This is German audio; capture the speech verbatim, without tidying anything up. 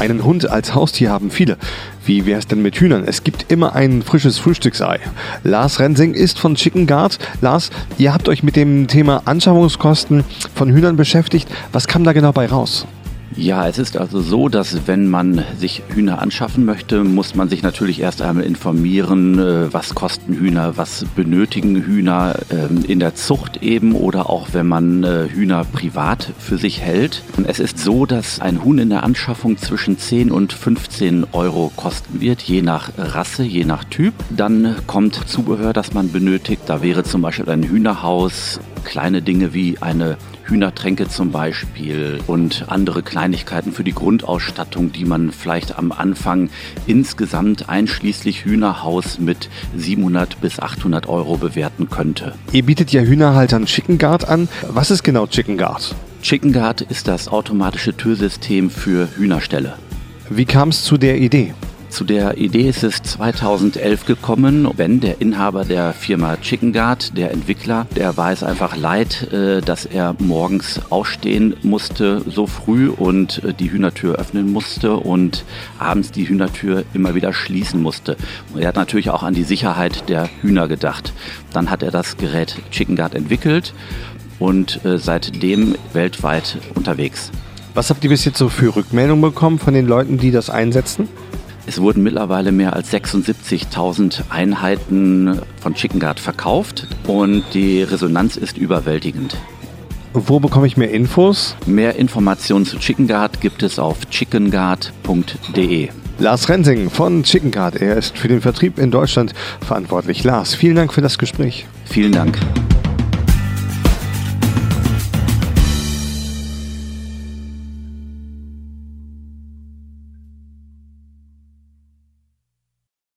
Einen Hund als Haustier haben viele. Wie wär's denn mit Hühnern? Es gibt immer ein frisches Frühstücksei. Lars Rensing ist von Chicken Guard. Lars, ihr habt euch mit dem Thema Anschaffungskosten von Hühnern beschäftigt. Was kam da genau bei raus? Ja, es ist also so, dass wenn man sich Hühner anschaffen möchte, muss man sich natürlich erst einmal informieren, was kosten Hühner, was benötigen Hühner in der Zucht eben oder auch wenn man Hühner privat für sich hält. Und es ist so, dass ein Huhn in der Anschaffung zwischen zehn und fünfzehn Euro kosten wird, je nach Rasse, je nach Typ. Dann kommt Zubehör, das man benötigt. Da wäre zum Beispiel ein Hühnerhaus, kleine Dinge wie eine Hühnertränke zum Beispiel und andere Kleinigkeiten für die Grundausstattung, die man vielleicht am Anfang insgesamt einschließlich Hühnerhaus mit siebenhundert bis achthundert Euro bewerten könnte. Ihr bietet ja Hühnerhaltern Chicken Guard an. Was ist genau Chicken Guard? Chicken Guard ist das automatische Türsystem für Hühnerställe. Wie kam es zu der Idee? Zu der Idee ist es zweitausendelf gekommen. Ben, der Inhaber der Firma Chicken Guard, der Entwickler, der war es einfach leid, dass er morgens aufstehen musste so früh und die Hühnertür öffnen musste und abends die Hühnertür immer wieder schließen musste. Und er hat natürlich auch an die Sicherheit der Hühner gedacht. Dann hat er das Gerät Chicken Guard entwickelt und seitdem weltweit unterwegs. Was habt ihr bis jetzt so für Rückmeldungen bekommen von den Leuten, die das einsetzen? Es wurden mittlerweile mehr als sechsundsiebzigtausend Einheiten von Chicken Guard verkauft und die Resonanz ist überwältigend. Wo bekomme ich mehr Infos? Mehr Informationen zu Chicken Guard gibt es auf chicken guard punkt de. Lars Rensing von Chicken Guard, er ist für den Vertrieb in Deutschland verantwortlich. Lars, vielen Dank für das Gespräch. Vielen Dank.